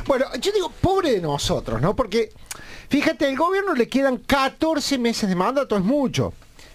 Bueno, yo digo, pobre de nosotros, ¿no? Porque, fíjate, al gobierno le quedan 14 meses de mandato, es mucho.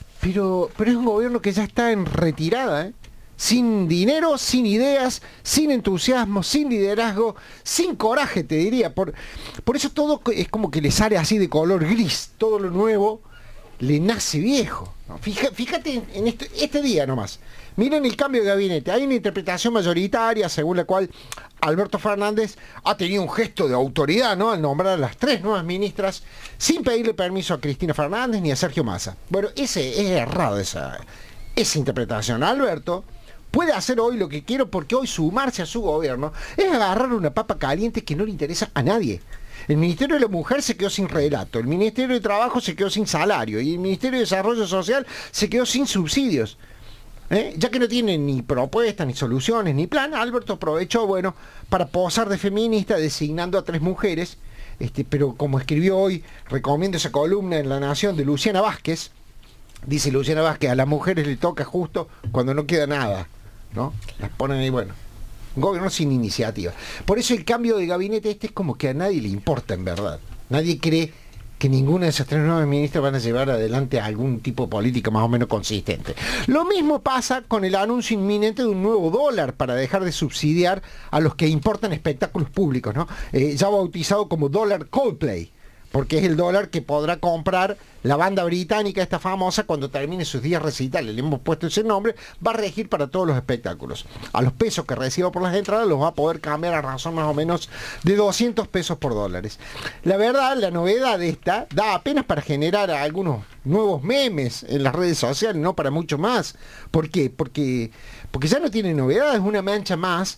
Pero es un gobierno que ya está en retirada, ¿eh? Sin dinero, sin ideas, sin entusiasmo, sin liderazgo, sin coraje, te diría. Por eso todo es como que le sale así de color gris. Todo lo nuevo le nace viejo, ¿no? Fíjate en este día nomás. Miren el cambio de gabinete. Hay una interpretación mayoritaria según la cual Alberto Fernández ha tenido un gesto de autoridad, ¿no?, al nombrar a las 3 nuevas ministras sin pedirle permiso a Cristina Fernández ni a Sergio Massa. Bueno, es errado esa interpretación. Alberto puede hacer hoy lo que quiere porque hoy sumarse a su gobierno es agarrar una papa caliente que no le interesa a nadie. El Ministerio de la Mujer se quedó sin relato, el Ministerio de Trabajo se quedó sin salario y el Ministerio de Desarrollo Social se quedó sin subsidios. Ya que no tiene ni propuestas, ni soluciones, ni plan, Alberto aprovechó, bueno, para posar de feminista designando a 3 mujeres, pero como escribió hoy, recomiendo esa columna en La Nación de Luciana Vázquez, dice Luciana Vázquez, a las mujeres le toca justo cuando no queda nada, ¿no? Las ponen ahí, bueno, un gobierno sin iniciativa. Por eso el cambio de gabinete es como que a nadie le importa en verdad. Nadie cree que ninguna de esas 3 nuevas ministras van a llevar adelante algún tipo de política más o menos consistente. Lo mismo pasa con el anuncio inminente de un nuevo dólar para dejar de subsidiar a los que importan espectáculos públicos, ¿no? Ya bautizado como dólar Coldplay, porque es el dólar que podrá comprar la banda británica, esta famosa, cuando termine sus días recitales. Le hemos puesto ese nombre, va a regir para todos los espectáculos. A los pesos que reciba por las entradas los va a poder cambiar a razón más o menos de 200 pesos por dólares. La verdad, la novedad de esta da apenas para generar algunos nuevos memes en las redes sociales, no para mucho más. ¿Por qué? Porque ya no tiene novedad, es una mancha más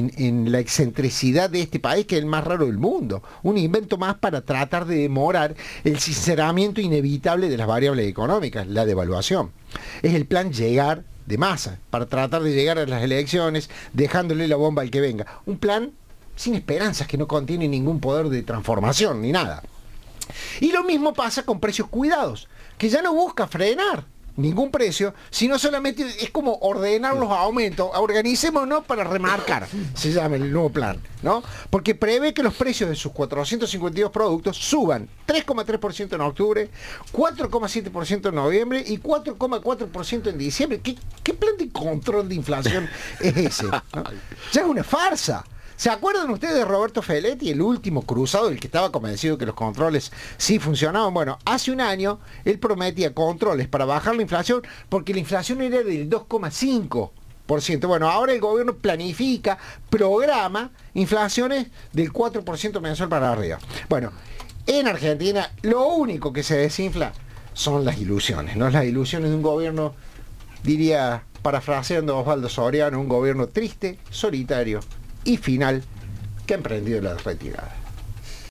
en la excentricidad de este país, que es el más raro del mundo. Un invento más para tratar de demorar el sinceramiento inevitable de las variables económicas, la devaluación. Es el plan llegar de masa, para tratar de llegar a las elecciones, dejándole la bomba al que venga. Un plan sin esperanzas, que no contiene ningún poder de transformación, ni nada. Y lo mismo pasa con precios cuidados, que ya no busca frenar ningún precio, sino solamente es como ordenar los aumentos. Organicémonos para remarcar, se llama el nuevo plan, ¿no? Porque prevé que los precios de sus 452 productos suban 3,3% en octubre, 4,7% en noviembre y 4,4% en diciembre. ¿Qué plan de control de inflación es ese, ¿no? Ya es una farsa. ¿Se acuerdan ustedes de Roberto Feletti, el último cruzado, el que estaba convencido que los controles sí funcionaban? Bueno, hace un año él prometía controles para bajar la inflación, porque la inflación era del 2,5%. Bueno, ahora el gobierno planifica, programa inflaciones del 4% mensual para arriba. Bueno, en Argentina lo único que se desinfla son las ilusiones, ¿no? Las ilusiones de un gobierno, diría, parafraseando a Osvaldo Soriano, un gobierno triste, solitario y final, que ha emprendido la retirada.